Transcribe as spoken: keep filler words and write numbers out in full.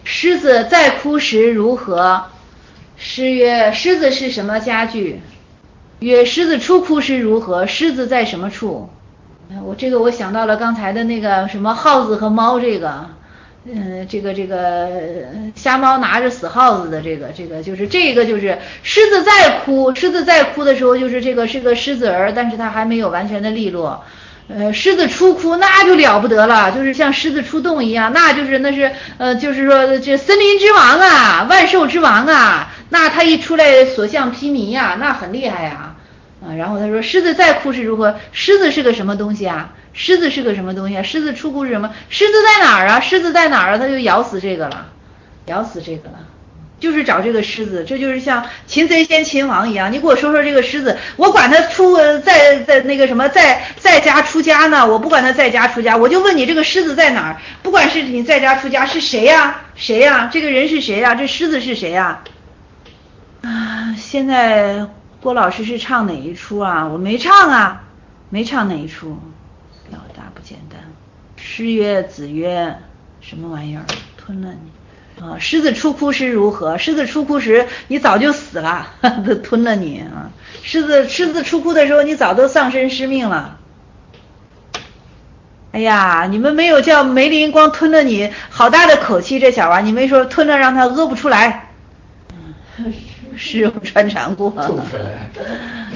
狮子在哭时如何？诗曰：狮子是什么家具？曰：狮子出哭时如何？狮子在什么处？我这个我想到了刚才的那个什么耗子和猫，这个嗯，这个这个瞎猫拿着死耗子的这个这个就是这个就是狮子在哭，狮子在哭的时候就是这个是个狮子儿，但是它还没有完全的利落。呃，狮子出窟那就了不得了，就是像狮子出洞一样，那就是那是呃，就是说这森林之王啊，万兽之王啊，那他一出来所向披靡呀，那很厉害呀。啊，然后他说狮子再哭是如何？狮子是个什么东西啊？狮子是个什么东西啊？狮子出窟是什么？狮子在哪儿啊？狮子在哪儿啊？他就咬死这个了，咬死这个了。就是找这个狮子，这就是像擒贼先擒王一样。你给我说说这个狮子，我管他出在在那个什么在在家出家呢，我不管他在家出家，我就问你这个狮子在哪儿？不管是你在家出家是谁呀？谁呀？这个人是谁呀？这狮子是谁呀？啊，现在郭老师是唱哪一出啊？我没唱啊，没唱哪一出。老大不简单。诗曰：子曰，什么玩意儿？吞了你。啊，狮子出窟时如何？狮子出窟时，你早就死了，都吞了你啊！狮子狮子出窟的时候，你早都丧身失命了。哎呀，你们没有叫梅林光吞了你，好大的口气，这小娃，你没说吞了让他屙不出来。是有穿肠过。吐出来。